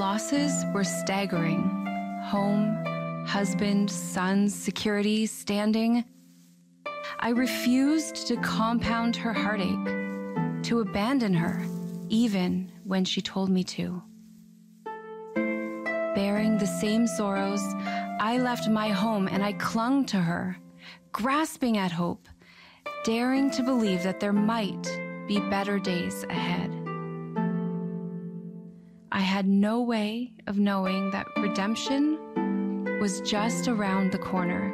losses were staggering. Home, husband, sons, security, standing. I refused to compound her heartache, to abandon her, even when she told me to. Bearing the same sorrows, I left my home and I clung to her, grasping at hope, daring to believe that there might be better days ahead. I had no way of knowing that redemption was just around the corner.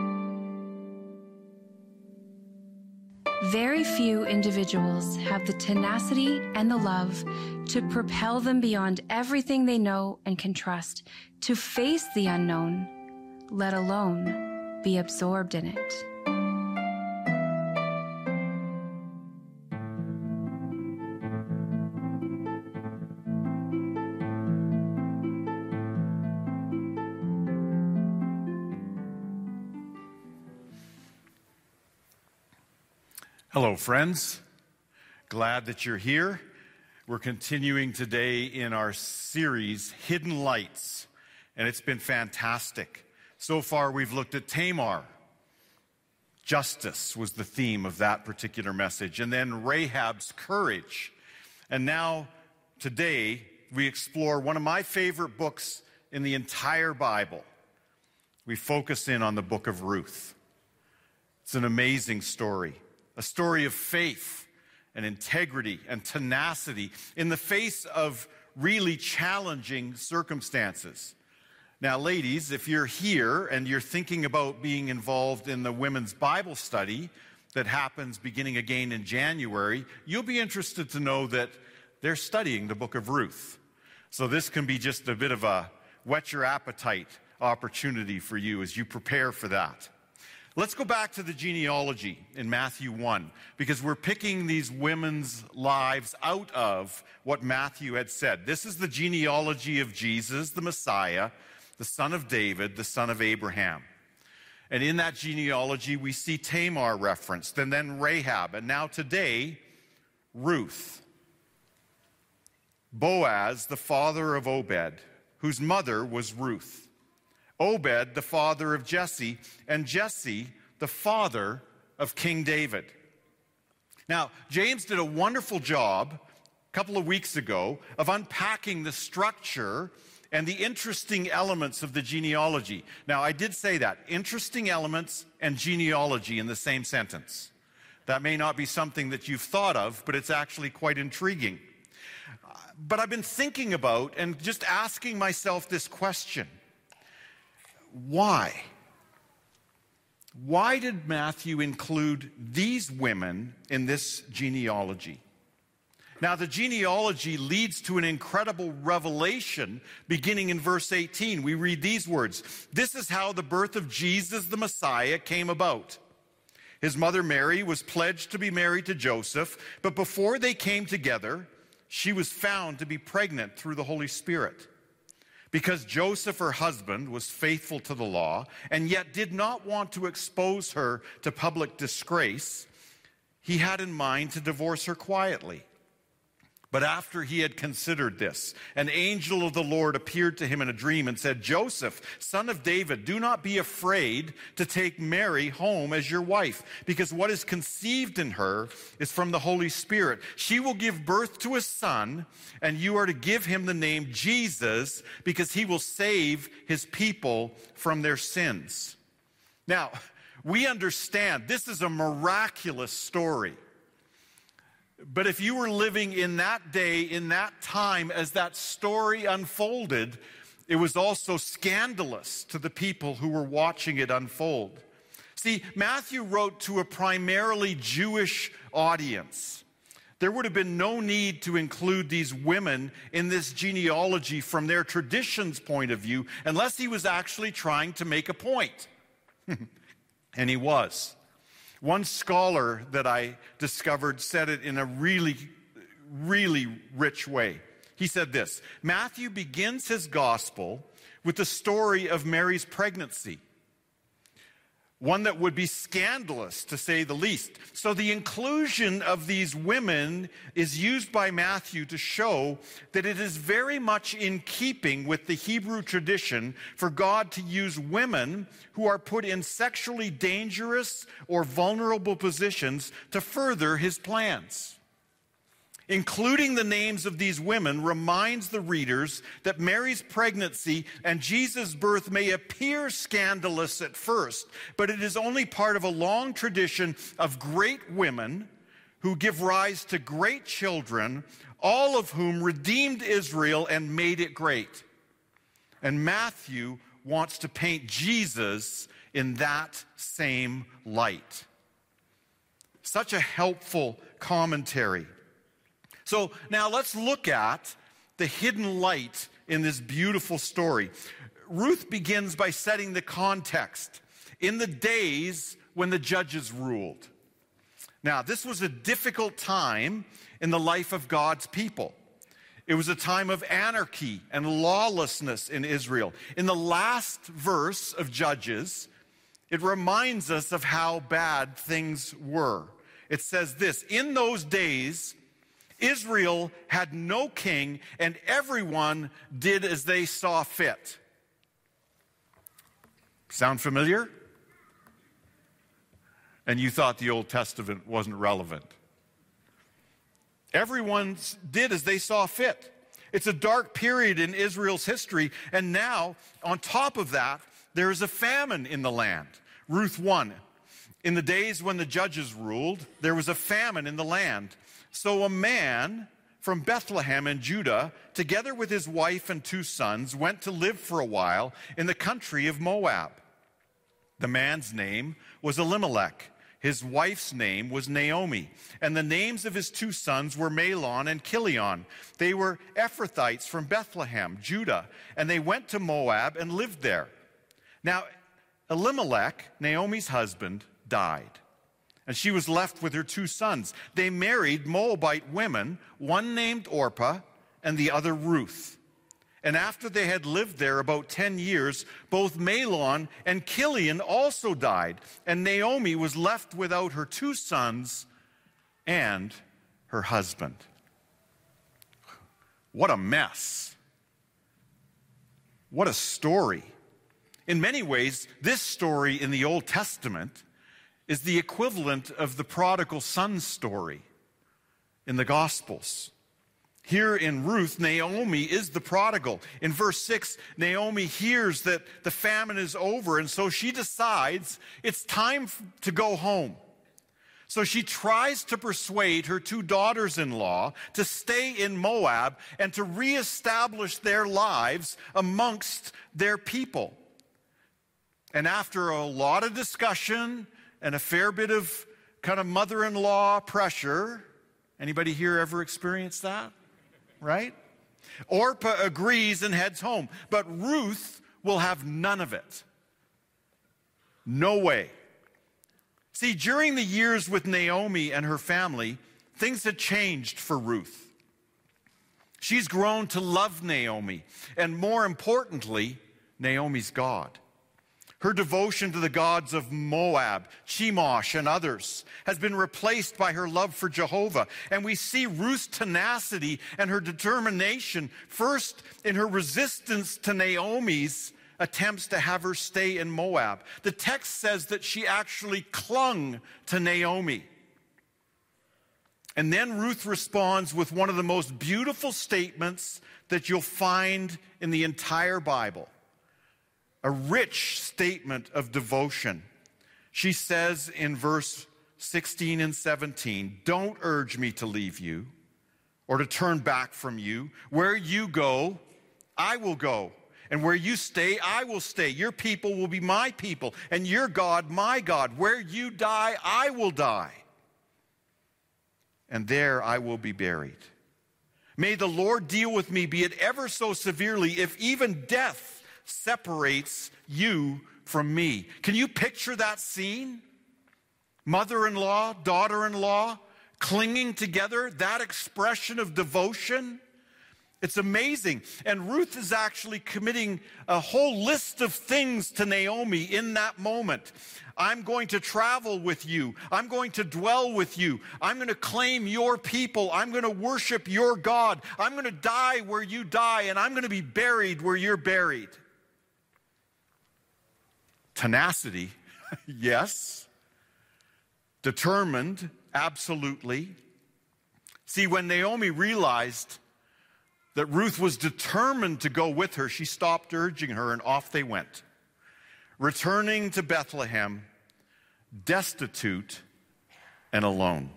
Very few individuals have the tenacity and the love to propel them beyond everything they know and can trust, to face the unknown, let alone be absorbed in it. Hello, friends. Glad that you're here. We're continuing today in our series, Hidden Lights, and it's been fantastic. So far, we've looked at Tamar. Justice was the theme of that particular message, and then Rahab's courage. And now, today, we explore one of my favorite books in the entire Bible. We focus in on the book of Ruth. It's an amazing story. A story of faith and integrity and tenacity in the face of really challenging circumstances. Now, ladies, if you're here and you're thinking about being involved in the women's Bible study that happens beginning again in January, you'll be interested to know that they're studying the book of Ruth. So this can be just a bit of a whet your appetite opportunity for you as you prepare for that. Let's go back to the genealogy in Matthew 1, because we're picking these women's lives out of what Matthew had said. This is the genealogy of Jesus, the Messiah, the son of David, the son of Abraham. And in that genealogy, we see Tamar referenced, and then Rahab, and now today, Ruth. Boaz, the father of Obed, whose mother was Ruth. Obed, the father of Jesse, and Jesse, the father of King David. Now, James did a wonderful job a couple of weeks ago of unpacking the structure and the interesting elements of the genealogy. Now, I did say that, interesting elements and genealogy in the same sentence. That may not be something that you've thought of, but it's actually quite intriguing. But I've been thinking about and just asking myself this question. Why? Why did Matthew include these women in this genealogy? Now, the genealogy leads to an incredible revelation beginning in verse 18. We read these words. This is how the birth of Jesus, the Messiah, came about. His mother Mary was pledged to be married to Joseph, but before they came together, she was found to be pregnant through the Holy Spirit. Because Joseph, her husband, was faithful to the law and yet did not want to expose her to public disgrace, he had in mind to divorce her quietly. But after he had considered this, an angel of the Lord appeared to him in a dream and said, Joseph, son of David, do not be afraid to take Mary home as your wife, because what is conceived in her is from the Holy Spirit. She will give birth to a son, and you are to give him the name Jesus, because he will save his people from their sins. Now, we understand this is a miraculous story. But if you were living in that day, in that time, as that story unfolded, it was also scandalous to the people who were watching it unfold. See, Matthew wrote to a primarily Jewish audience. There would have been no need to include these women in this genealogy from their tradition's point of view, unless he was actually trying to make a point. And he was. One scholar that I discovered said it in a really, really rich way. He said this, Matthew begins his gospel with the story of Mary's pregnancy. one that would be scandalous, to say the least. So the inclusion of these women is used by Matthew to show that it is very much in keeping with the Hebrew tradition for God to use women who are put in sexually dangerous or vulnerable positions to further his plans. Including the names of these women reminds the readers that Mary's pregnancy and Jesus' birth may appear scandalous at first, but it is only part of a long tradition of great women who give rise to great children, all of whom redeemed Israel and made it great. And Matthew wants to paint Jesus in that same light. Such a helpful commentary. So now let's look at the hidden light in this beautiful story. Ruth begins by setting the context. In the days when the judges ruled. Now, this was a difficult time in the life of God's people. It was a time of anarchy and lawlessness in Israel. In the last verse of Judges, it reminds us of how bad things were. It says this, "In those days, Israel had no king, and everyone did as they saw fit." Sound familiar? And you thought the Old Testament wasn't relevant. Everyone did as they saw fit. It's a dark period in Israel's history, and now, on top of that, there is a famine in the land. Ruth 1. In the days when the judges ruled, there was a famine in the land. So a man from Bethlehem in Judah, together with his wife and 2 sons, went to live for a while in the country of Moab. The man's name was Elimelech. His wife's name was Naomi. And the names of his 2 sons were Mahlon and Chilion. They were Ephrathites from Bethlehem, Judah, and they went to Moab and lived there. Now, Elimelech, Naomi's husband, died. And she was left with her 2 sons. They married Moabite women, one named Orpah and the other Ruth. And after they had lived there about 10 years, both Mahlon and Chilion also died. And Naomi was left without her 2 sons and her husband. What a mess. What a story. In many ways, this story in the Old Testament is the equivalent of the prodigal son story in the Gospels. Here in Ruth, Naomi is the prodigal. In verse 6, Naomi hears that the famine is over, and so she decides it's time to go home. So she tries to persuade her 2 daughters-in-law to stay in Moab and to reestablish their lives amongst their people. And after a lot of discussion and a fair bit of kind of mother-in-law pressure. Anybody here ever experienced that? Right? Orpah agrees and heads home. But Ruth will have none of it. No way. See, during the years with Naomi and her family, things had changed for Ruth. She's grown to love Naomi, and more importantly, Naomi's God. Her devotion to the gods of Moab, Chemosh, and others has been replaced by her love for Jehovah. And we see Ruth's tenacity and her determination first in her resistance to Naomi's attempts to have her stay in Moab. The text says that she actually clung to Naomi. And then Ruth responds with one of the most beautiful statements that you'll find in the entire Bible. A rich statement of devotion. She says in verse 16 and 17, "Don't urge me to leave you or to turn back from you. Where you go, I will go. And where you stay, I will stay. Your people will be my people, and your God, my God. Where you die, I will die. And there I will be buried. May the Lord deal with me, be it ever so severely, if even death separates you from me." Can you picture that scene? Mother-in-law, daughter-in-law, clinging together, that expression of devotion. It's amazing. And Ruth is actually committing a whole list of things to Naomi in that moment. I'm going to travel with you. I'm going to dwell with you. I'm going to claim your people. I'm going to worship your God. I'm going to die where you die, and I'm going to be buried where you're buried. Tenacity, yes. Determined, absolutely. See, when Naomi realized that Ruth was determined to go with her, she stopped urging her, and off they went, returning to Bethlehem, destitute and alone.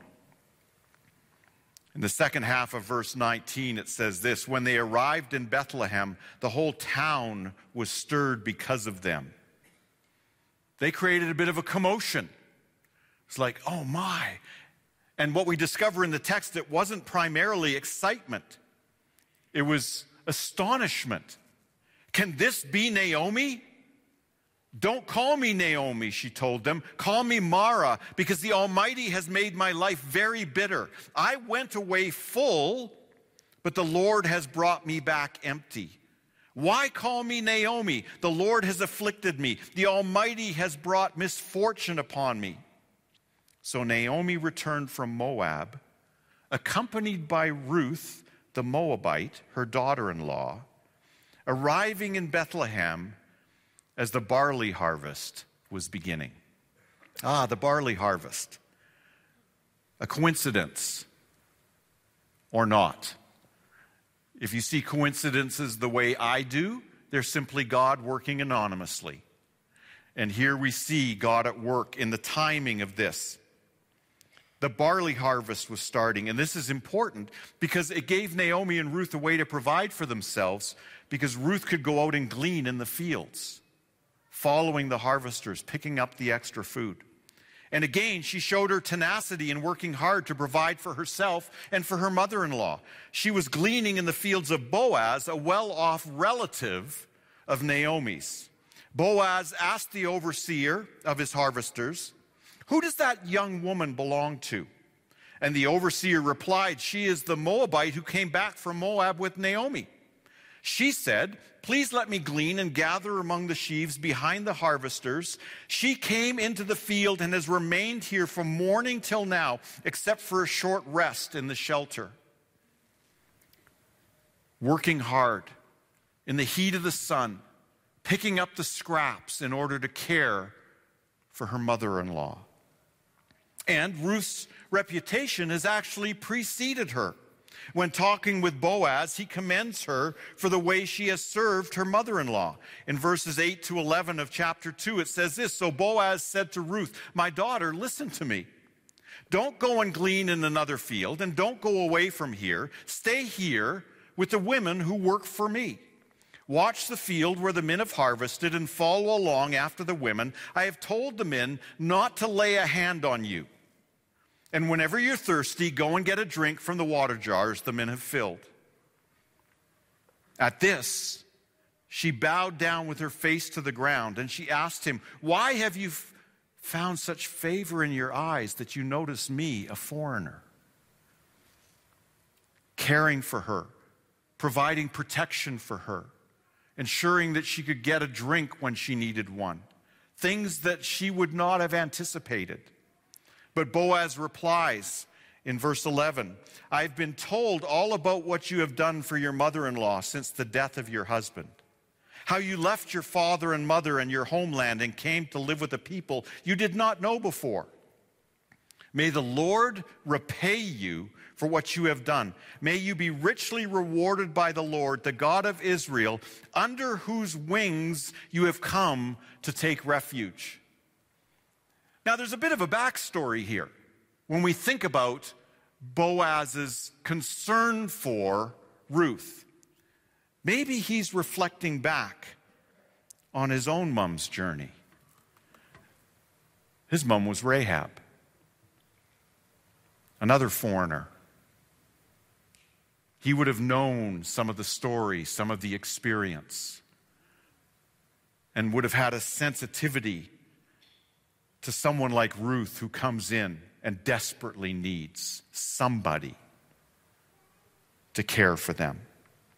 In the second half of verse 19, it says this: when they arrived in Bethlehem, the whole town was stirred because of them. They created a bit of a commotion. It's like, oh my. And what we discover in the text, it wasn't primarily excitement. It was astonishment. Can this be Naomi? Don't call me Naomi, she told them. Call me Mara, because the Almighty has made my life very bitter. I went away full, but the Lord has brought me back empty. Why call me Naomi? The Lord has afflicted me. The Almighty has brought misfortune upon me. So Naomi returned from Moab, accompanied by Ruth, the Moabite, her daughter-in-law, arriving in Bethlehem as the barley harvest was beginning. The barley harvest. A coincidence or not? If you see coincidences the way I do, they're simply God working anonymously. And here we see God at work in the timing of this. The barley harvest was starting, and this is important because it gave Naomi and Ruth a way to provide for themselves, because Ruth could go out and glean in the fields, following the harvesters, picking up the extra food. And again, she showed her tenacity in working hard to provide for herself and for her mother-in-law. She was gleaning in the fields of Boaz, a well-off relative of Naomi's. Boaz asked the overseer of his harvesters, "Who does that young woman belong to?" And the overseer replied, "She is the Moabite who came back from Moab with Naomi." She said, "Please let me glean and gather among the sheaves behind the harvesters." She came into the field and has remained here from morning till now, except for a short rest in the shelter. Working hard in the heat of the sun, picking up the scraps in order to care for her mother-in-law. And Ruth's reputation has actually preceded her. When talking with Boaz, he commends her for the way she has served her mother-in-law. In verses 8 to 11 of chapter 2, it says this: "So Boaz said to Ruth, 'My daughter, listen to me. Don't go and glean in another field, and don't go away from here. Stay here with the women who work for me. Watch the field where the men have harvested and follow along after the women. I have told the men not to lay a hand on you. And whenever you're thirsty, go and get a drink from the water jars the men have filled.' At this, she bowed down with her face to the ground, and she asked him, 'Why have you found such favor in your eyes that you notice me, a foreigner?' Caring for her, providing protection for her, ensuring that she could get a drink when she needed one, things that she would not have anticipated. But Boaz replies in verse 11, 'I've been told all about what you have done for your mother-in-law since the death of your husband, how you left your father and mother and your homeland and came to live with a people you did not know before. May the Lord repay you for what you have done. May you be richly rewarded by the Lord, the God of Israel, under whose wings you have come to take refuge.'" Now, there's a bit of a backstory here when we think about Boaz's concern for Ruth. Maybe he's reflecting back on his own mom's journey. His mom was Rahab, another foreigner. He would have known some of the story, some of the experience, and would have had a sensitivity to someone like Ruth who comes in and desperately needs somebody to care for them.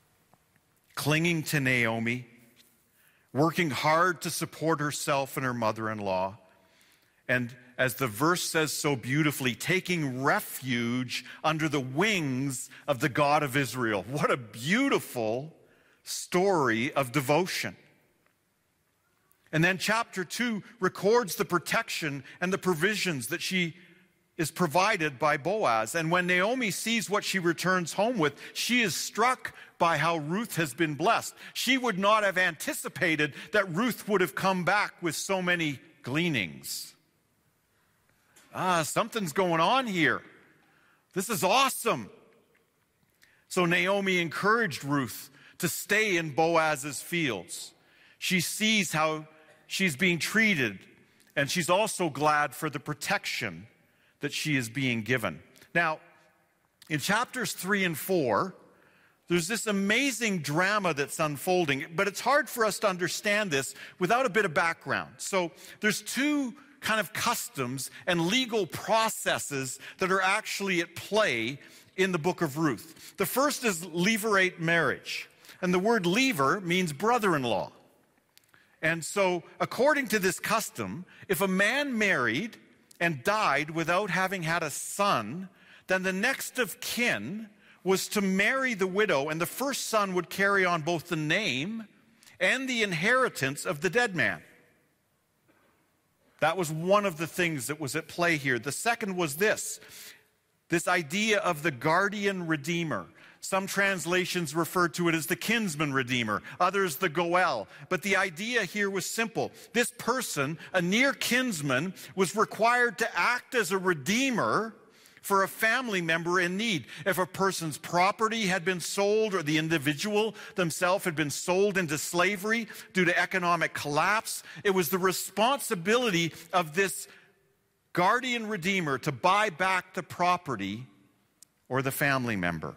clinging to Naomi, working hard to support herself and her mother-in-law, and as the verse says so beautifully, taking refuge under the wings of the God of Israel. What a beautiful story of devotion. And then chapter 2 records the protection and the provisions that she is provided by Boaz. And when Naomi sees what she returns home with, she is struck by how Ruth has been blessed. She would not have anticipated that Ruth would have come back with so many gleanings. Something's going on here. This is awesome. So Naomi encouraged Ruth to stay in Boaz's fields. She sees how she's being treated, and she's also glad for the protection that she is being given. Now, in chapters 3 and 4, there's this amazing drama that's unfolding, but it's hard for us to understand this without a bit of background. So there's two kind of customs and legal processes that are actually at play in the book of Ruth. The first is levirate marriage, and the word lever means brother-in-law. And so, according to this custom, if a man married and died without having had a son, then the next of kin was to marry the widow, and the first son would carry on both the name and the inheritance of the dead man. That was one of the things that was at play here. The second was this idea of the guardian redeemer. Some translations refer to it as the kinsman redeemer, others the Goel. But the idea here was simple. This person, a near kinsman, was required to act as a redeemer for a family member in need. If a person's property had been sold or the individual themselves had been sold into slavery due to economic collapse, it was the responsibility of this guardian redeemer to buy back the property or the family member.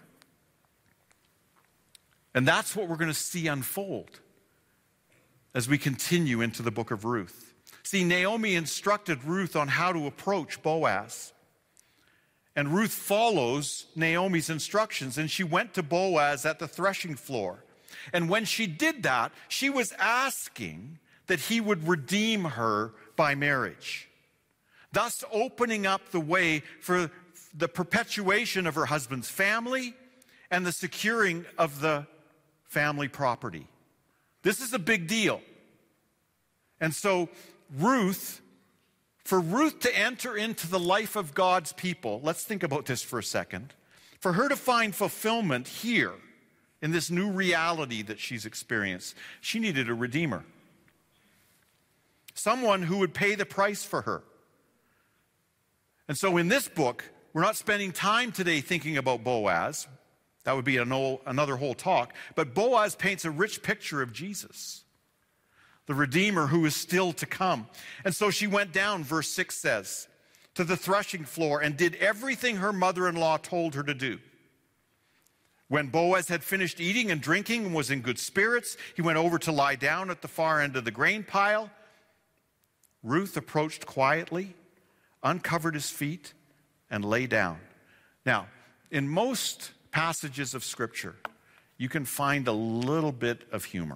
And that's what we're going to see unfold as we continue into the book of Ruth. See, Naomi instructed Ruth on how to approach Boaz. And Ruth follows Naomi's instructions, and she went to Boaz at the threshing floor. And when she did that, she was asking that he would redeem her by marriage, thus opening up the way for the perpetuation of her husband's family and the securing of the family property. This is a big deal. And so for Ruth to enter into the life of God's people, let's think about this for a second. For her to find fulfillment here in this new reality that she's experienced, she needed a redeemer. Someone who would pay the price for her. And so in this book, we're not spending time today thinking about Boaz. That would be another whole talk. But Boaz paints a rich picture of Jesus, the Redeemer who is still to come. And so she went down, verse 6 says, to the threshing floor and did everything her mother-in-law told her to do. When Boaz had finished eating and drinking and was in good spirits, he went over to lie down at the far end of the grain pile. Ruth approached quietly, uncovered his feet, and lay down. Now, in most passages of Scripture, you can find a little bit of humor.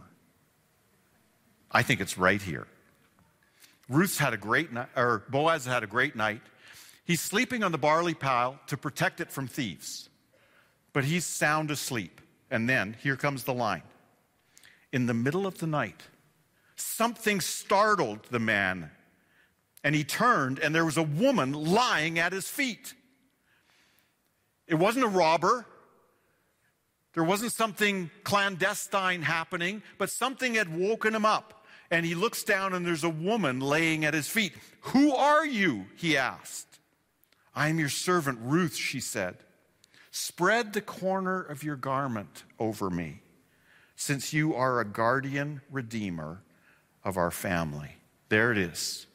I think it's right here. Boaz had a great night. He's sleeping on the barley pile to protect it from thieves, but he's sound asleep. And then here comes the line. In the middle of the night, something startled the man, and he turned, and there was a woman lying at his feet. It wasn't a robber. There wasn't something clandestine happening, but something had woken him up. And he looks down, and there's a woman laying at his feet. "Who are you?" he asked. "I am your servant Ruth," she said. "Spread the corner of your garment over me, since you are a guardian redeemer of our family." There it is.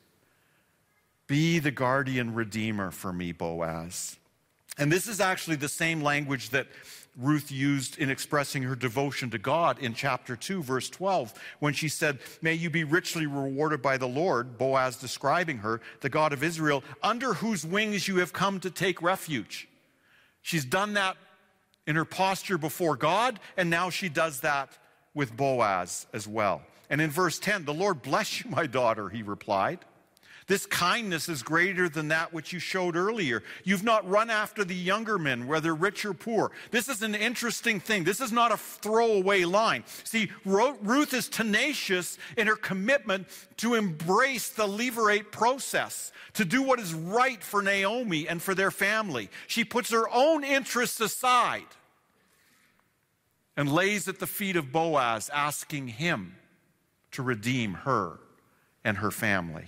Be the guardian redeemer for me, Boaz. And this is actually the same language that Ruth used in expressing her devotion to God in chapter 2, verse 12, when she said, "May you be richly rewarded by the Lord," Boaz describing her, the God of Israel, "under whose wings you have come to take refuge." She's done that in her posture before God, and now she does that with Boaz as well. And in verse 10, "The Lord bless you, my daughter," he replied. "This kindness is greater than that which you showed earlier. You've not run after the younger men, whether rich or poor." This is an interesting thing. This is not a throwaway line. See, Ruth is tenacious in her commitment to embrace the levirate process, to do what is right for Naomi and for their family. She puts her own interests aside and lays at the feet of Boaz, asking him to redeem her and her family.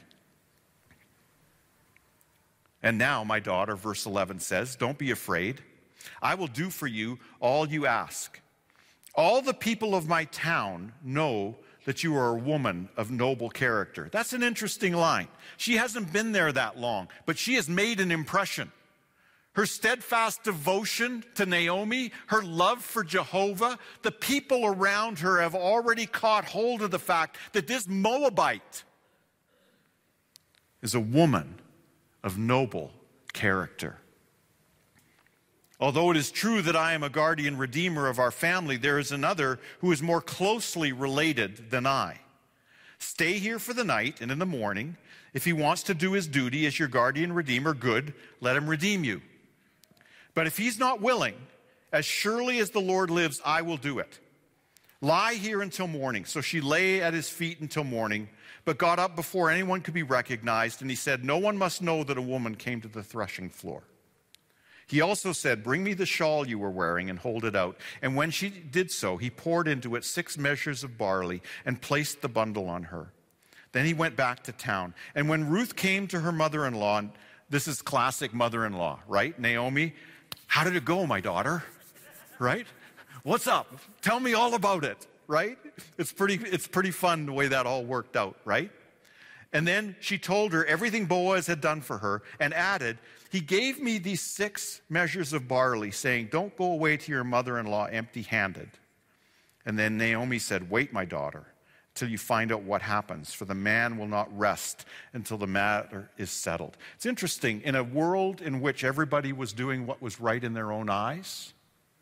"And now, my daughter," verse 11 says, "don't be afraid. I will do for you all you ask. All the people of my town know that you are a woman of noble character." That's an interesting line. She hasn't been there that long, but she has made an impression. Her steadfast devotion to Naomi, her love for Jehovah, the people around her have already caught hold of the fact that this Moabite is a woman of noble character. "Although it is true that I am a guardian redeemer of our family, there is another who is more closely related than I. Stay here for the night, and in the morning, if he wants to do his duty as your guardian redeemer, good, let him redeem you. But if he's not willing, as surely as the Lord lives, I will do it. Lie here until morning." So she lay at his feet until morning, but got up before anyone could be recognized, and he said, "No one must know that a woman came to the threshing floor." He also said, "Bring me the shawl you were wearing and hold it out." And when she did so, he poured into it 6 measures of barley and placed the bundle on her. Then he went back to town. And when Ruth came to her mother-in-law, and this is classic mother-in-law, right? Naomi, "How did it go, my daughter?" Right? "What's up? Tell me all about it." Right? It's pretty fun the way that all worked out, right? And then she told her everything Boaz had done for her and added, "He gave me these 6 measures of barley, saying, 'Don't go away to your mother-in-law empty-handed.' And then Naomi said, 'Wait, my daughter, till you find out what happens, for the man will not rest until the matter is settled." It's interesting, in a world in which everybody was doing what was right in their own eyes,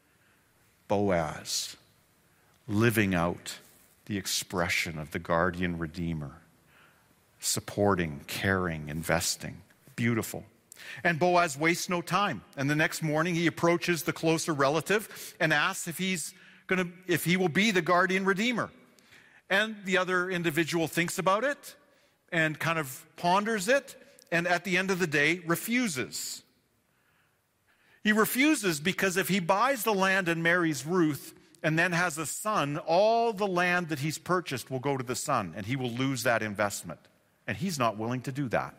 Boaz living out the expression of the guardian redeemer, supporting, caring, investing. Beautiful. And Boaz wastes no time. And the next morning he approaches the closer relative and asks if he will be the guardian redeemer. And the other individual thinks about it and kind of ponders it, and at the end of the day refuses. He refuses because if he buys the land and marries Ruth and then has a son, all the land that he's purchased will go to the son, and he will lose that investment. And he's not willing to do that.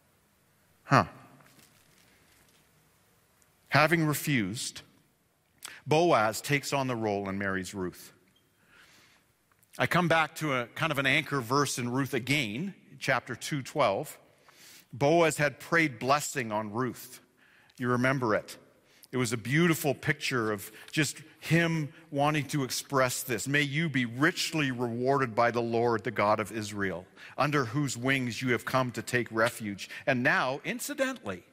Having refused, Boaz takes on the role and marries Ruth. I come back to a kind of an anchor verse in Ruth again, chapter 2:12. Boaz had prayed blessing on Ruth. You remember it. It was a beautiful picture of just him wanting to express this. "May you be richly rewarded by the Lord, the God of Israel, under whose wings you have come to take refuge." And now, incidentally,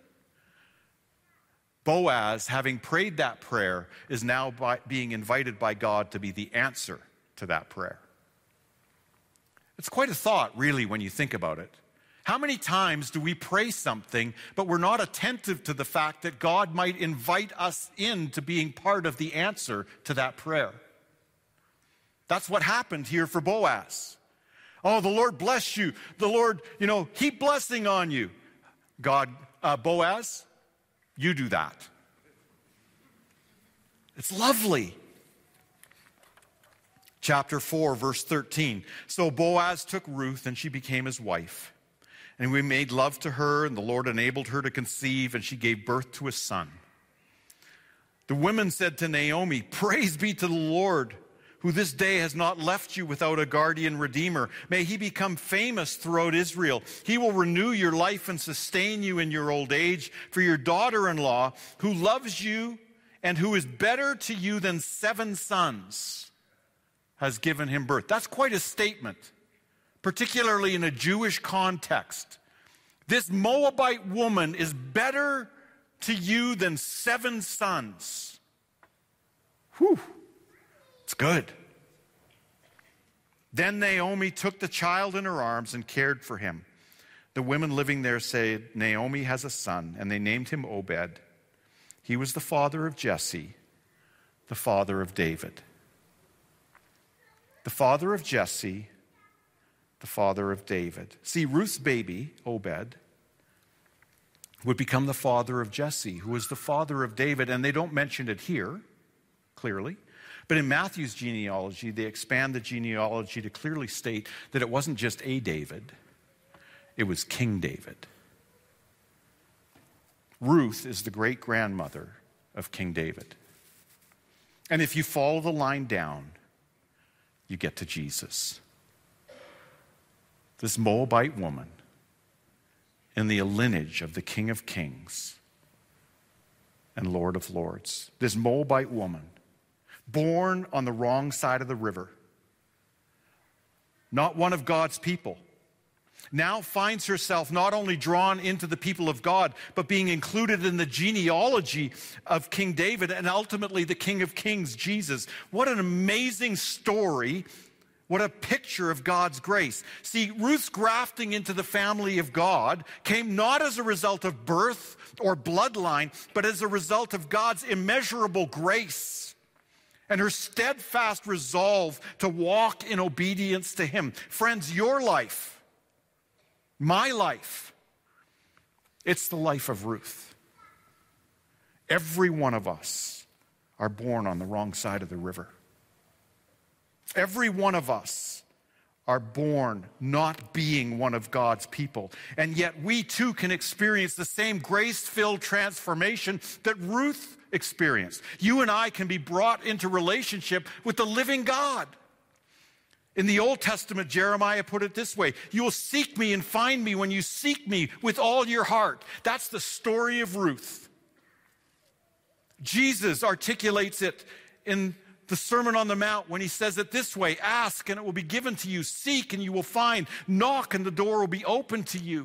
Boaz, having prayed that prayer, is now being invited by God to be the answer to that prayer. It's quite a thought, really, when you think about it. How many times do we pray something, but we're not attentive to the fact that God might invite us into being part of the answer to that prayer? That's what happened here for Boaz. "Oh, the Lord bless you. The Lord, heap blessing on you." Boaz, you do that. It's lovely. Chapter 4, verse 13. "So Boaz took Ruth, and she became his wife. And we made love to her, and the Lord enabled her to conceive, and she gave birth to a son. The women said to Naomi, 'Praise be to the Lord, who this day has not left you without a guardian redeemer. May he become famous throughout Israel. He will renew your life and sustain you in your old age. For your daughter-in-law, who loves you and who is better to you than 7 sons, has given him birth.'" That's quite a statement, particularly in a Jewish context. This Moabite woman is better to you than 7 sons. Whew. It's good. Then Naomi took the child in her arms and cared for him. The women living there said, Naomi has a son, and they named him Obed. He was the father of Jesse, the father of David. The father of Jesse, the father of David. See, Ruth's baby, Obed, would become the father of Jesse, who was the father of David. And they don't mention it here, clearly. But in Matthew's genealogy, they expand the genealogy to clearly state that it wasn't just a David, it was King David. Ruth is the great-grandmother of King David. And if you follow the line down, you get to Jesus. This Moabite woman in the lineage of the King of Kings and Lord of Lords. This Moabite woman, born on the wrong side of the river, not one of God's people, now finds herself not only drawn into the people of God, but being included in the genealogy of King David and ultimately the King of Kings, Jesus. What an amazing story. What a picture of God's grace. See, Ruth's grafting into the family of God came not as a result of birth or bloodline, but as a result of God's immeasurable grace and her steadfast resolve to walk in obedience to Him. Friends, your life, my life, it's the life of Ruth. Every one of us are born on the wrong side of the river. Every one of us are born not being one of God's people. And yet we too can experience the same grace-filled transformation that Ruth experienced. You and I can be brought into relationship with the living God. In the Old Testament, Jeremiah put it this way: you will seek me and find me when you seek me with all your heart. That's the story of Ruth. Jesus articulates it in the Sermon on the Mount when he says it this way: ask and it will be given to you, seek and you will find, knock and the door will be open to you.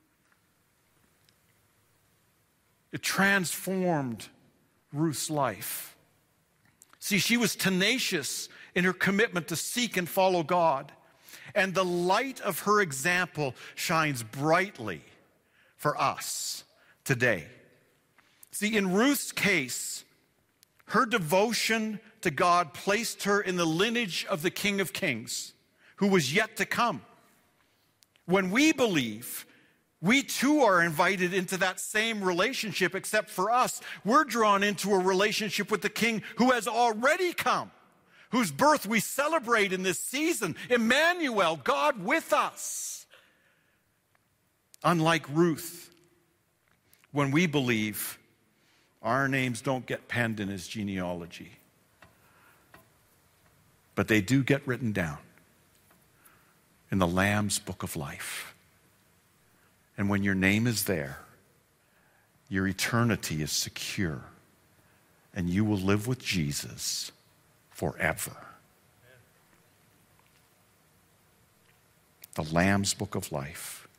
It transformed Ruth's life. See, she was tenacious in her commitment to seek and follow God. And the light of her example shines brightly for us today. See, in Ruth's case, her devotion to God placed her in the lineage of the King of Kings, who was yet to come. When we believe, we too are invited into that same relationship, except for us, we're drawn into a relationship with the King who has already come, whose birth we celebrate in this season. Emmanuel, God with us. Unlike Ruth, when we believe, our names don't get penned in his genealogy, but they do get written down in the Lamb's Book of Life. And when your name is there, your eternity is secure, and you will live with Jesus forever. The Lamb's Book of Life.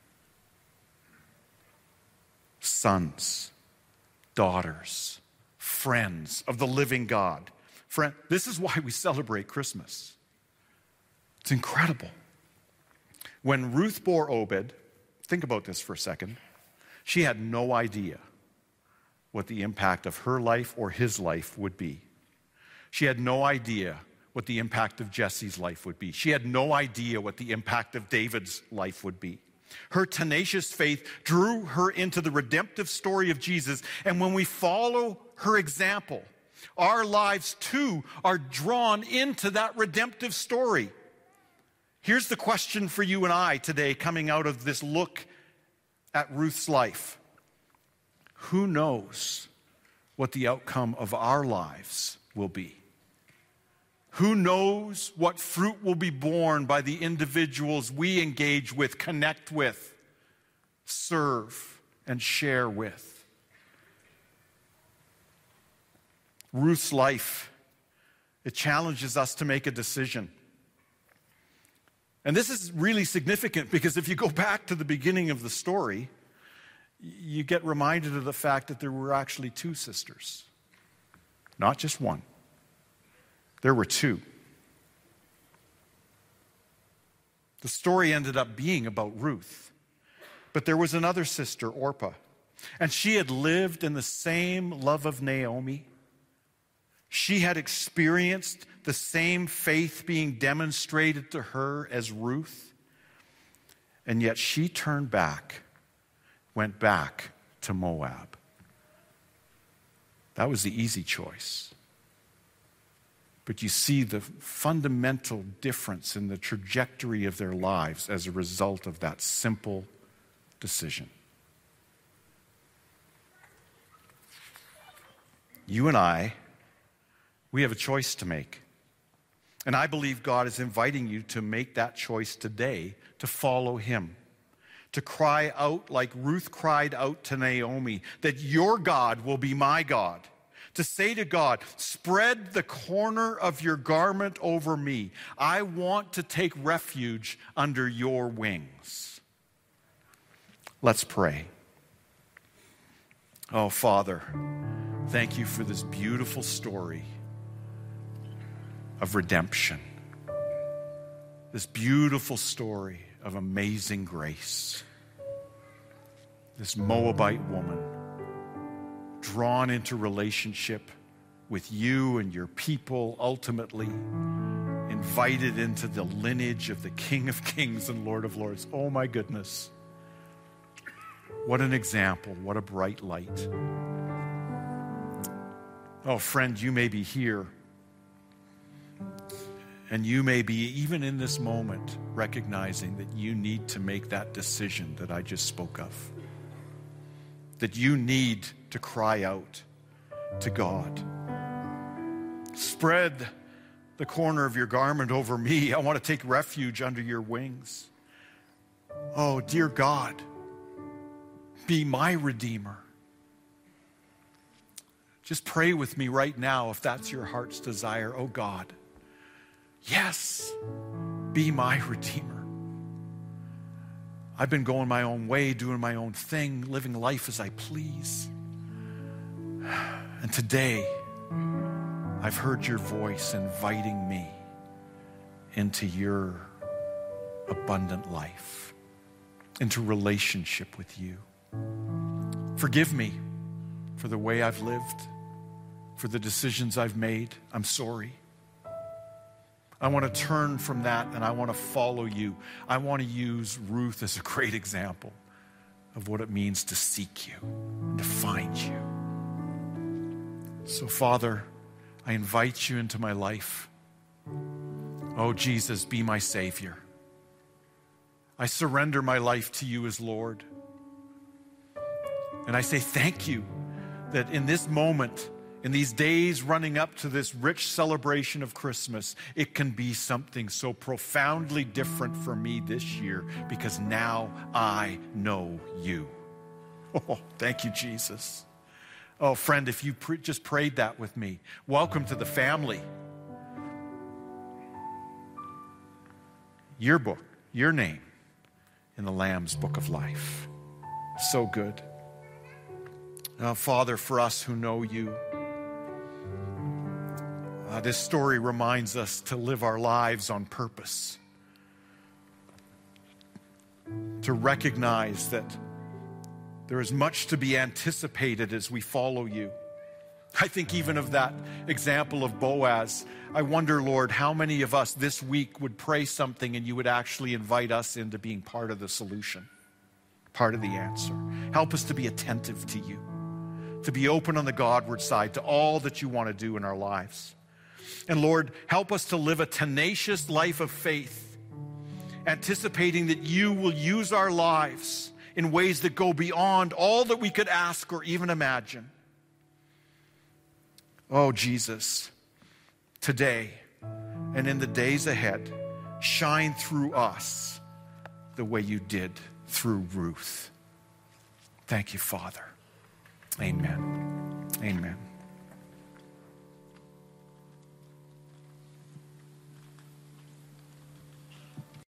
Sons, daughters, friends of the living God. Friend, this is why we celebrate Christmas. It's incredible. When Ruth bore Obed, think about this for a second. She had no idea what the impact of her life or his life would be. She had no idea what the impact of Jesse's life would be. She had no idea what the impact of David's life would be. Her tenacious faith drew her into the redemptive story of Jesus. And when we follow her example, our lives too are drawn into that redemptive story. Here's the question for you and I today, coming out of this look at Ruth's life. Who knows what the outcome of our lives will be? Who knows what fruit will be born by the individuals we engage with, connect with, serve, and share with? Ruth's life, it challenges us to make a decision. And this is really significant because if you go back to the beginning of the story, you get reminded of the fact that there were actually two sisters, not just one. There were two. The story ended up being about Ruth. But there was another sister, Orpah, and she had lived in the same love of Naomi. She had experienced the same faith being demonstrated to her as Ruth. And yet she turned back, went back to Moab. That was the easy choice. But you see the fundamental difference in the trajectory of their lives as a result of that simple decision. You and I, we have a choice to make. And I believe God is inviting you to make that choice today, to follow him, to cry out like Ruth cried out to Naomi, that your God will be my God. To say to God, spread the corner of your garment over me. I want to take refuge under your wings. Let's pray. Oh, Father, thank you for this beautiful story of redemption. This beautiful story of amazing grace. This Moabite woman drawn into relationship with you and your people, ultimately invited into the lineage of the King of Kings and Lord of Lords. Oh my goodness. What an example. What a bright light. Oh, friend, you may be here. And you may be, even in this moment, recognizing that you need to make that decision that I just spoke of. That you need to cry out to God. Spread the corner of your garment over me. I want to take refuge under your wings. Oh, dear God, be my Redeemer. Just pray with me right now if that's your heart's desire. Oh God, yes, be my Redeemer. I've been going my own way, doing my own thing, living life as I please. And today, I've heard your voice inviting me into your abundant life, into relationship with you. Forgive me for the way I've lived, for the decisions I've made. I'm sorry. I want to turn from that and I want to follow you. I want to use Ruth as a great example of what it means to seek you and to find you. So, Father, I invite you into my life. Oh, Jesus, be my Savior. I surrender my life to you as Lord. And I say thank you that in this moment, in these days running up to this rich celebration of Christmas, it can be something so profoundly different for me this year because now I know you. Oh, thank you, Jesus. Oh, friend, if you just prayed that with me, welcome to the family. Your book, your name in the Lamb's Book of Life. So good. Now, Father, for us who know you, this story reminds us to live our lives on purpose, to recognize that there is much to be anticipated as we follow you. I think even of that example of Boaz, I wonder, Lord, how many of us this week would pray something and you would actually invite us into being part of the solution, part of the answer. Help us to be attentive to you, to be open on the Godward side to all that you want to do in our lives. And Lord, help us to live a tenacious life of faith, anticipating that you will use our lives in ways that go beyond all that we could ask or even imagine. Oh, Jesus, today and in the days ahead, shine through us the way you did through Ruth. Thank you, Father. Amen. Amen.